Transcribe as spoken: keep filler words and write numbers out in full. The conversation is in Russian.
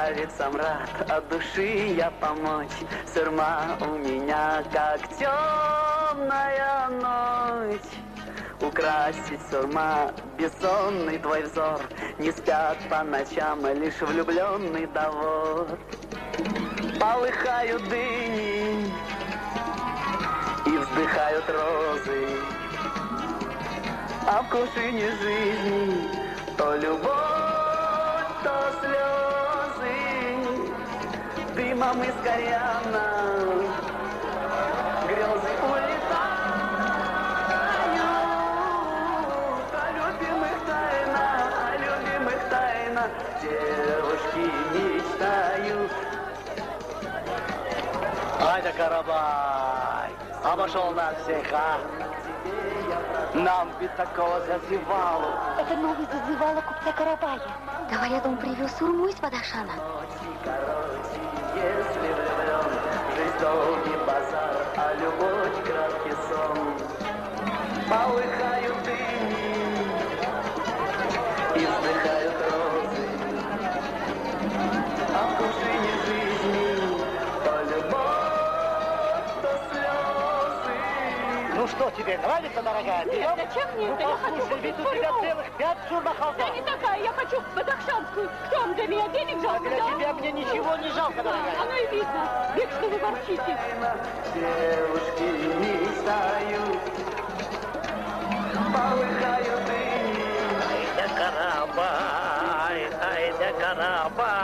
красавица, мрат, от души я помочь. Сурма у меня, как темная ночь. Украсить сурма, бессонный твой взор. Не спят по ночам лишь влюбленный довор. Полыхают дыни и вздыхают розы, а в кувшине жизни то любовь, то слезы. Дымом из кальяна грезы улетают, о любимых тайна, о любимых тайна девушки мечтают. Ай да Карабай, обошел нас всех, а? Нам без такого зазывалу. Это новый зазывало купца Карабая. Говорят, он привез сурму из Бадахшана. Короче, если влюблен, жизнь долгий базар, а любовь краткий сон. Полыхают дыни и вздыхают розы, а в кувшине жизни то любовь, то слезы. Ну что, тебе нравится, дорогая? Нет, зачем мне это? Я хочу Послушай, ведь купить у тебя сурму. целых пять сурмахалков. Я не такая, я хочу бадахшанскую. Что, он для меня денег А жалко, для да? тебя мне ничего не жалко, дорогая. Оно и видно. Век, что вы ворчите. Девушки мечтают, полыхают дыни. Ай да Карабай, ай да Карабай.